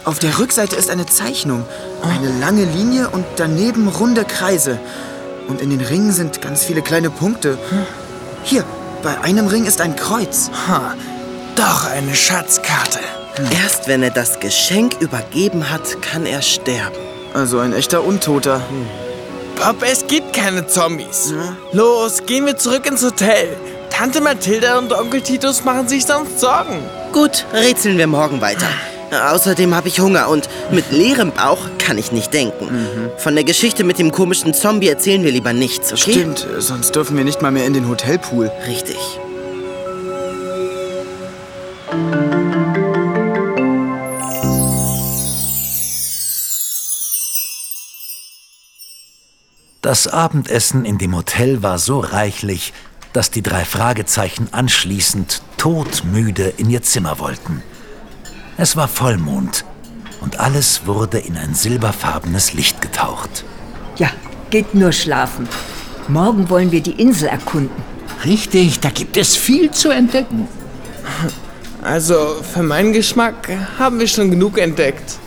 Auf der Rückseite ist eine Zeichnung. Eine lange Linie und daneben runde Kreise. Und in den Ringen sind ganz viele kleine Punkte. Hier, bei einem Ring ist ein Kreuz. Doch eine Schatzkarte. Erst wenn er das Geschenk übergeben hat, kann er sterben. Also ein echter Untoter. Bob, es gibt keine Zombies. Los, gehen wir zurück ins Hotel. Tante Mathilda und Onkel Titus machen sich sonst Sorgen. Gut, rätseln wir morgen weiter. Außerdem habe ich Hunger und mit leerem Bauch kann ich nicht denken. Von der Geschichte mit dem komischen Zombie erzählen wir lieber nichts, okay? Stimmt, sonst dürfen wir nicht mal mehr in den Hotelpool. Richtig. Das Abendessen in dem Hotel war so reichlich, dass die 3 Fragezeichen anschließend todmüde in ihr Zimmer wollten. Es war Vollmond und alles wurde in ein silberfarbenes Licht getaucht. Ja, geht nur schlafen. Morgen wollen wir die Insel erkunden. Richtig, da gibt es viel zu entdecken. Also, für meinen Geschmack haben wir schon genug entdeckt.